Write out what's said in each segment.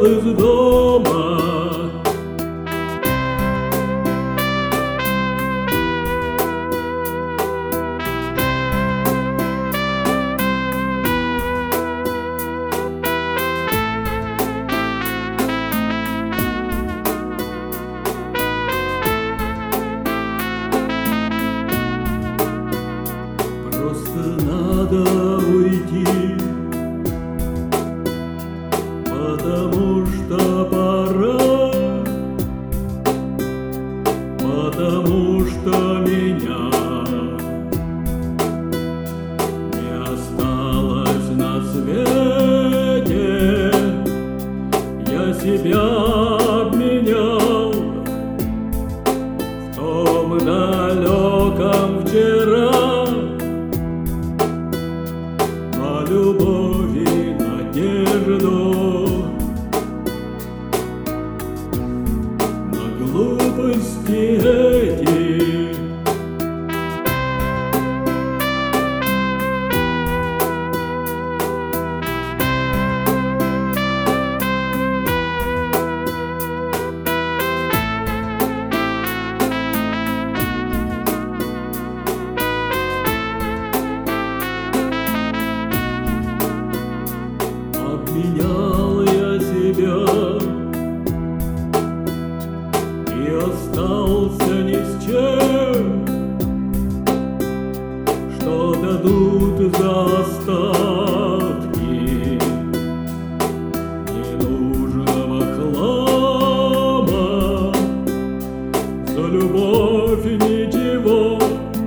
из дома. Просто надо уйти, потому что пора, потому что меня не осталось на свете. Я себя обменял в том далеком вчера. Любовь и надежду на глупости эти. Обменял я себя и остался ни с чем. Что дадут за остатки ненужного хлама? За любовь ничего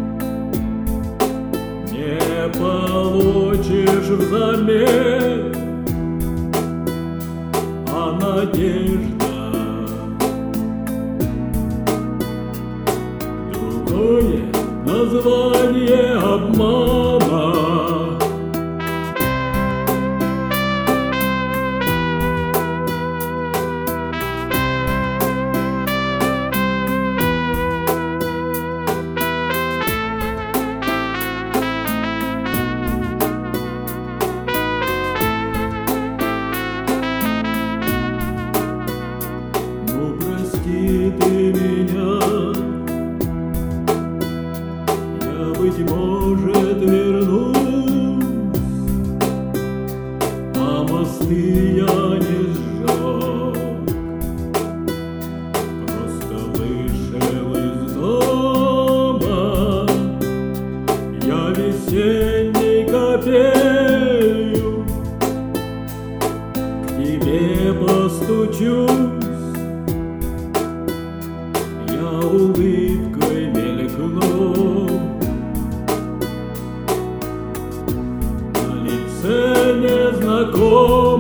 не получишь взамен. А надежда — другое название обмана. Прости ты меня, я, быть может, вернусь, а мосты я не сжег. Просто вышел из дома, я весенней капелью к тебе постучусь. Улыбкой мелькну, на лице незнакомой